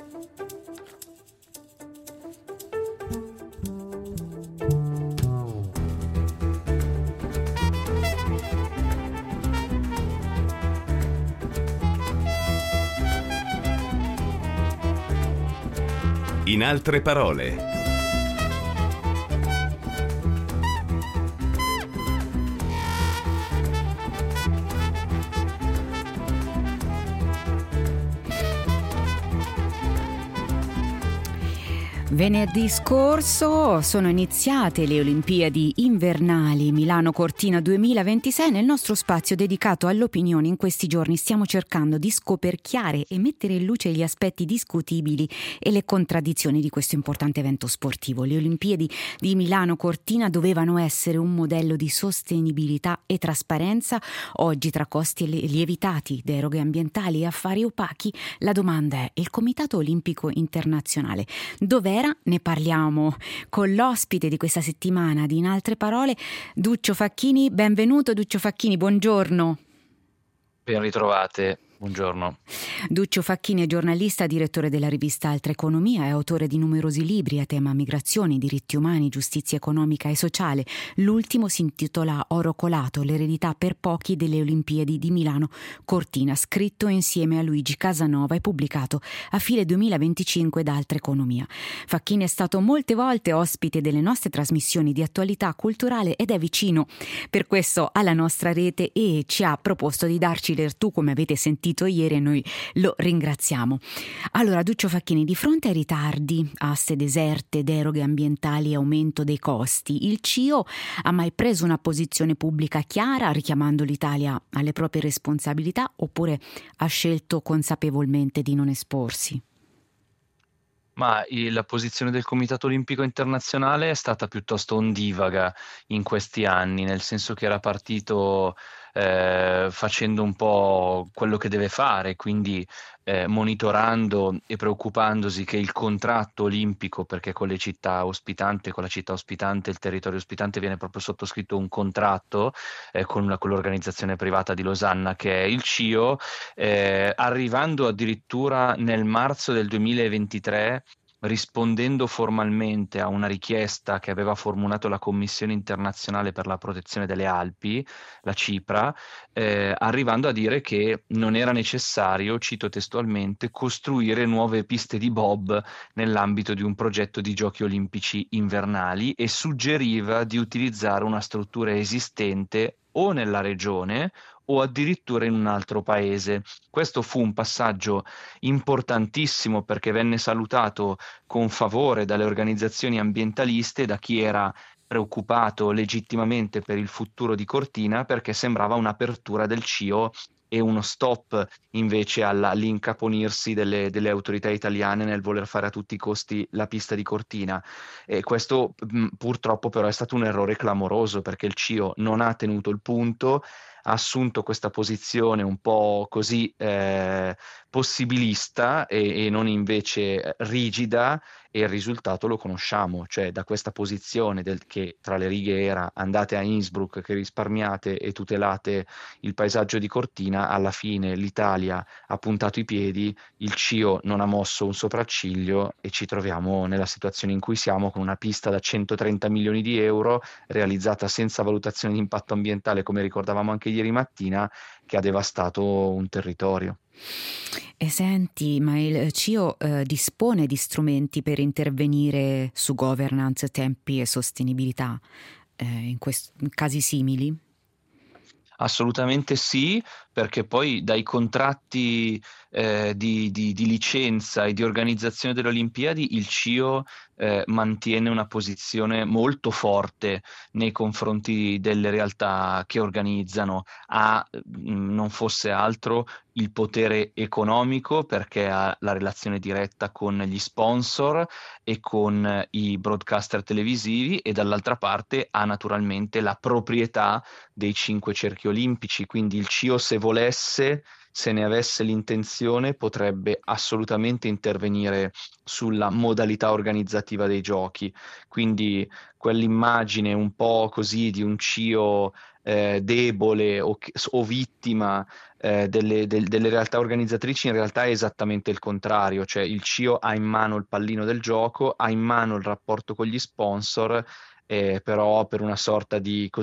In altre parole. Venerdì scorso sono iniziate le Olimpiadi invernali Milano-Cortina 2026. Nel nostro spazio dedicato all'opinione in questi giorni stiamo cercando di scoperchiare e mettere in luce gli aspetti discutibili e le contraddizioni di questo importante evento sportivo. Le Olimpiadi di Milano-Cortina dovevano essere un modello di sostenibilità e trasparenza. Oggi, tra costi lievitati, deroghe ambientali e affari opachi, la domanda è: il Comitato Olimpico Internazionale dov'era? Ne parliamo con l'ospite di questa settimana di In altre parole, Duccio Facchini. Benvenuto Duccio Facchini, buongiorno. Ben ritrovate. Buongiorno. Duccio Facchini è giornalista, direttore della rivista Altra Economia, è autore di numerosi libri a tema migrazioni, diritti umani, giustizia economica e sociale. L'ultimo si intitola Oro colato, l'eredità per pochi delle Olimpiadi di Milano Cortina, scritto insieme a Luigi Casanova e pubblicato a fine 2025 da Altra Economia. Facchini è stato molte volte ospite delle nostre trasmissioni di attualità culturale ed è vicino per questo alla nostra rete e ci ha proposto di darci l'ertù, come avete sentito ieri, e noi lo ringraziamo. Allora, Duccio Facchini, di fronte ai ritardi, aste deserte, deroghe ambientali e aumento dei costi, il CIO ha mai preso una posizione pubblica chiara richiamando l'Italia alle proprie responsabilità, oppure ha scelto consapevolmente di non esporsi? Ma la posizione del Comitato Olimpico Internazionale è stata piuttosto ondivaga in questi anni, nel senso che era partito facendo un po' quello che deve fare, quindi monitorando e preoccupandosi che il contratto olimpico, perché con le città ospitante, con la città ospitante, il territorio ospitante viene proprio sottoscritto un contratto con l'organizzazione privata di Losanna che è il CIO, arrivando addirittura nel marzo del 2023, rispondendo formalmente a una richiesta che aveva formulato la Commissione internazionale per la protezione delle Alpi, la CIPRA, arrivando a dire che non era necessario, cito testualmente, costruire nuove piste di bob nell'ambito di un progetto di giochi olimpici invernali, e suggeriva di utilizzare una struttura esistente o nella regione o addirittura in un altro paese. Questo fu un passaggio importantissimo perché venne salutato con favore dalle organizzazioni ambientaliste, da chi era preoccupato legittimamente per il futuro di Cortina, perché sembrava un'apertura del CIO e uno stop invece all'incaponirsi delle autorità italiane nel voler fare a tutti i costi la pista di Cortina. E questo purtroppo però è stato un errore clamoroso, perché il CIO non ha tenuto il punto, ha assunto questa posizione un po' così possibilista e non invece rigida, e il risultato lo conosciamo, cioè da questa posizione che tra le righe era: andate a Innsbruck che risparmiate e tutelate il paesaggio di Cortina, alla fine l'Italia ha puntato i piedi, il CIO non ha mosso un sopracciglio e ci troviamo nella situazione in cui siamo, con una pista da 130 milioni di euro realizzata senza valutazione di impatto ambientale, come ricordavamo anche ieri mattina, che ha devastato un territorio. E senti, ma il CIO dispone di strumenti per intervenire su governance, tempi e sostenibilità in casi simili? Assolutamente sì, perché poi dai contratti di licenza e di organizzazione delle Olimpiadi il CIO mantiene una posizione molto forte nei confronti delle realtà che organizzano. Ha, non fosse altro, il potere economico, perché ha la relazione diretta con gli sponsor e con i broadcaster televisivi, e dall'altra parte ha naturalmente la proprietà dei 5 cerchi olimpici. Quindi il CIO, se volesse, se ne avesse l'intenzione, potrebbe assolutamente intervenire sulla modalità organizzativa dei giochi. Quindi quell'immagine un po' così di un CIO debole o vittima delle realtà organizzatrici, in realtà è esattamente il contrario, cioè il CIO ha in mano il pallino del gioco, ha in mano il rapporto con gli sponsor, però per una sorta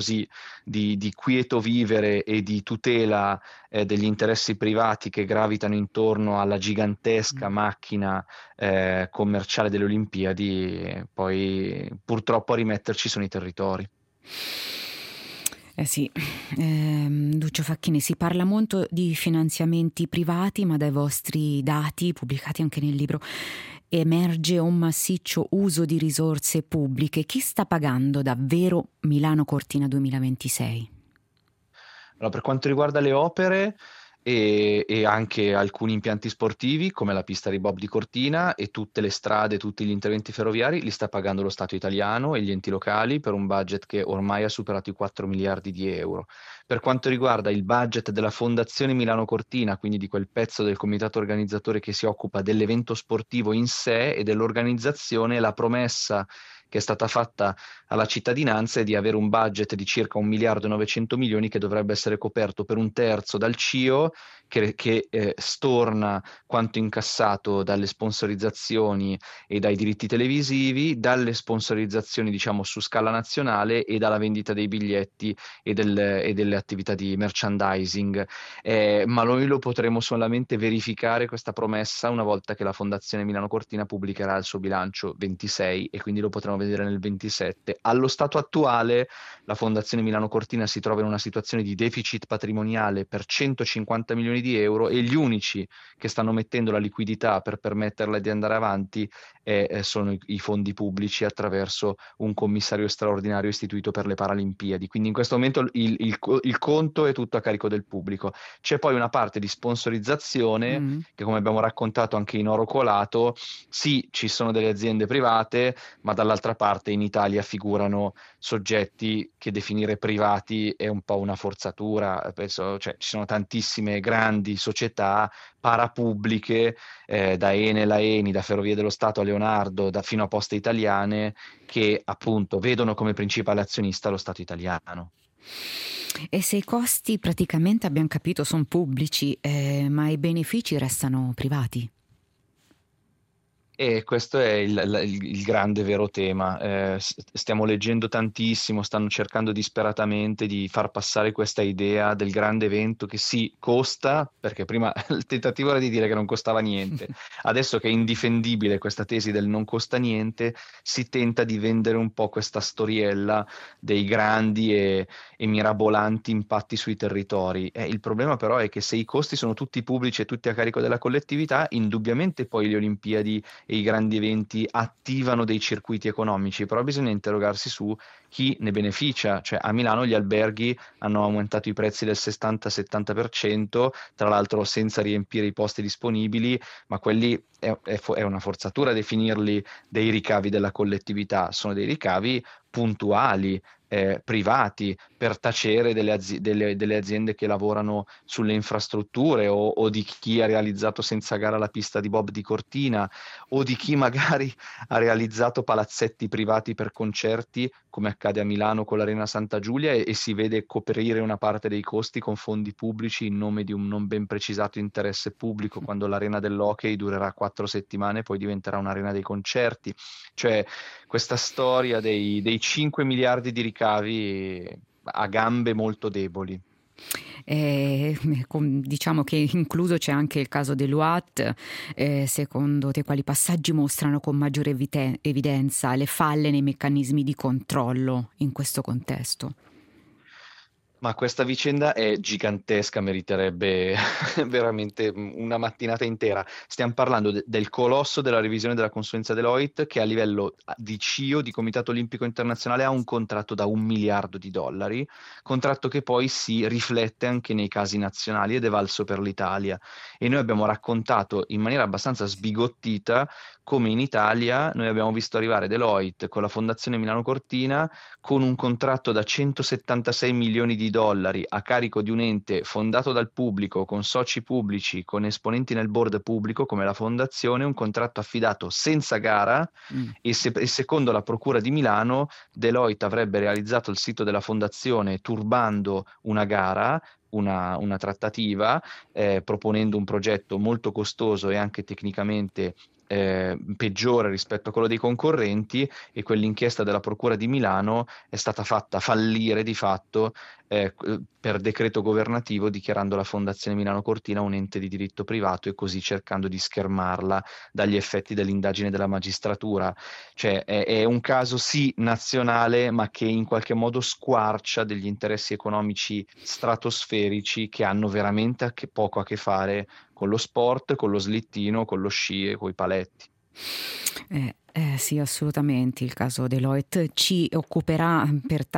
di quieto vivere e di tutela degli interessi privati che gravitano intorno alla gigantesca macchina commerciale delle Olimpiadi, poi purtroppo a rimetterci sono i territori. Eh sì, Duccio Facchini, si parla molto di finanziamenti privati, ma dai vostri dati, pubblicati anche nel libro, emerge un massiccio uso di risorse pubbliche. Chi sta pagando davvero Milano Cortina 2026? Allora, per quanto riguarda le opere e anche alcuni impianti sportivi, come la pista di bob di Cortina e tutte le strade, tutti gli interventi ferroviari, li sta pagando lo Stato italiano e gli enti locali per un budget che ormai ha superato i 4 miliardi di euro. Per quanto riguarda il budget della Fondazione Milano Cortina, quindi di quel pezzo del comitato organizzatore che si occupa dell'evento sportivo in sé e dell'organizzazione, la promessa che è stata fatta alla cittadinanza è di avere un budget di circa 1 miliardo e 900 milioni che dovrebbe essere coperto per un terzo dal CIO che storna quanto incassato dalle sponsorizzazioni e dai diritti televisivi, dalle sponsorizzazioni diciamo su scala nazionale e dalla vendita dei biglietti e delle attività di merchandising. Ma noi lo potremo solamente verificare questa promessa una volta che la Fondazione Milano Cortina pubblicherà il suo bilancio 26 e quindi lo potremo vedere nel 27. Allo stato attuale la Fondazione Milano Cortina si trova in una situazione di deficit patrimoniale per 150 milioni di euro e gli unici che stanno mettendo la liquidità per permetterle di andare avanti sono i fondi pubblici attraverso un commissario straordinario istituito per le Paralimpiadi. Quindi in questo momento il conto è tutto a carico del pubblico. C'è poi una parte di sponsorizzazione che, come abbiamo raccontato anche in Oro Colato, sì, ci sono delle aziende private, ma dall'altra parte in Italia figurano soggetti che definire privati è un po' una forzatura. Penso, cioè, ci sono tantissime grandi società parapubbliche, da Enel a Eni, da Ferrovie dello Stato a Leonardo, fino a Poste Italiane, che appunto vedono come principale azionista lo Stato italiano. E se i costi praticamente abbiamo capito sono pubblici, ma i benefici restano privati? E questo è il grande vero tema. Stiamo leggendo tantissimo, stanno cercando disperatamente di far passare questa idea del grande evento che sì, costa, perché prima il tentativo era di dire che non costava niente. Adesso che è indifendibile questa tesi del non costa niente, si tenta di vendere un po' questa storiella dei grandi e mirabolanti impatti sui territori. Il problema però è che se i costi sono tutti pubblici e tutti a carico della collettività, indubbiamente poi le Olimpiadi e i grandi eventi attivano dei circuiti economici, però bisogna interrogarsi su chi ne beneficia. Cioè a Milano gli alberghi hanno aumentato i prezzi del 60-70%, tra l'altro senza riempire i posti disponibili, ma quelli è una forzatura definirli dei ricavi della collettività, sono dei ricavi puntuali, privati, per tacere delle aziende che lavorano sulle infrastrutture o di chi ha realizzato senza gara la pista di bob di Cortina o di chi magari ha realizzato palazzetti privati per concerti, come accade a Milano con l'Arena Santa Giulia, e si vede coprire una parte dei costi con fondi pubblici in nome di un non ben precisato interesse pubblico, quando l'Arena dell'Hockey durerà 4 settimane e poi diventerà un'arena dei concerti. Cioè questa storia dei 5 miliardi di ricavi ha gambe molto deboli. Diciamo che incluso c'è anche il caso dell'UAT. Secondo te quali passaggi mostrano con maggiore evidenza le falle nei meccanismi di controllo in questo contesto? Ma questa vicenda è gigantesca, meriterebbe veramente una mattinata intera. Stiamo parlando del colosso della revisione della consulenza Deloitte, che a livello di CIO, di Comitato Olimpico Internazionale, ha un contratto da $1 miliardo, contratto che poi si riflette anche nei casi nazionali ed è valso per l'Italia. E noi abbiamo raccontato in maniera abbastanza sbigottita come in Italia noi abbiamo visto arrivare Deloitte con la Fondazione Milano Cortina con un contratto da $176 milioni dollari a carico di un ente fondato dal pubblico, con soci pubblici, con esponenti nel board pubblico come la fondazione, un contratto affidato senza gara e secondo la Procura di Milano Deloitte avrebbe realizzato il sito della fondazione turbando una gara, una trattativa, proponendo un progetto molto costoso e anche tecnicamente peggiore rispetto a quello dei concorrenti, e quell'inchiesta della Procura di Milano è stata fatta fallire di fatto per decreto governativo, dichiarando la Fondazione Milano Cortina un ente di diritto privato e così cercando di schermarla dagli effetti dell'indagine della magistratura. Cioè è un caso sì nazionale, ma che in qualche modo squarcia degli interessi economici stratosferici che hanno veramente poco a che fare con lo sport, con lo slittino, con lo sci e con i paletti. Sì, assolutamente. Il caso Deloitte ci occuperà per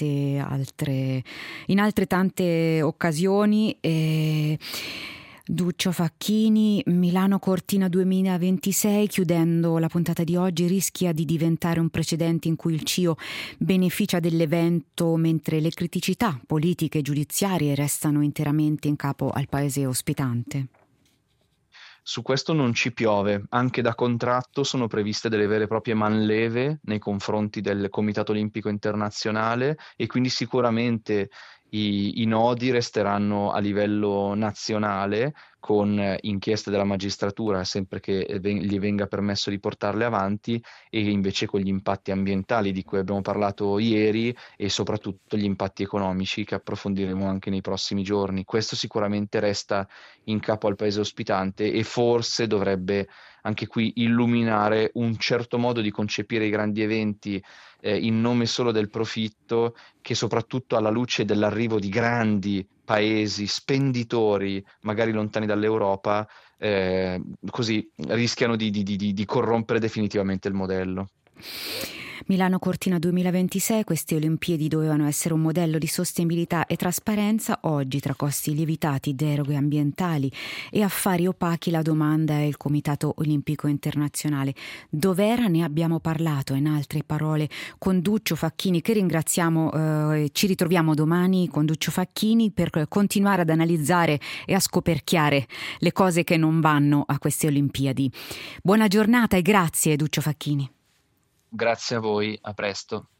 in altre tante occasioni. Duccio Facchini, Milano Cortina 2026, chiudendo la puntata di oggi, rischia di diventare un precedente in cui il CIO beneficia dell'evento mentre le criticità politiche e giudiziarie restano interamente in capo al paese ospitante. Su questo non ci piove, anche da contratto sono previste delle vere e proprie manleve nei confronti del Comitato Olimpico Internazionale, e quindi sicuramente i nodi resteranno a livello nazionale, con inchieste della magistratura sempre che gli venga permesso di portarle avanti, e invece con gli impatti ambientali di cui abbiamo parlato ieri e soprattutto gli impatti economici che approfondiremo anche nei prossimi giorni. Questo sicuramente resta in capo al paese ospitante e forse dovrebbe anche qui illuminare un certo modo di concepire i grandi eventi in nome solo del profitto, che soprattutto alla luce dell'arrivo di grandi paesi spenditori, magari lontani dall'Europa, così rischiano di corrompere definitivamente il modello. Milano Cortina 2026, queste Olimpiadi dovevano essere un modello di sostenibilità e trasparenza. Oggi, tra costi lievitati, deroghe ambientali e affari opachi, la domanda è il Comitato Olimpico Internazionale. Dov'era? Ne abbiamo parlato, in altre parole, con Duccio Facchini, che ringraziamo. Ci ritroviamo domani con Duccio Facchini per continuare ad analizzare e a scoperchiare le cose che non vanno a queste Olimpiadi. Buona giornata e grazie, Duccio Facchini. Grazie a voi, a presto.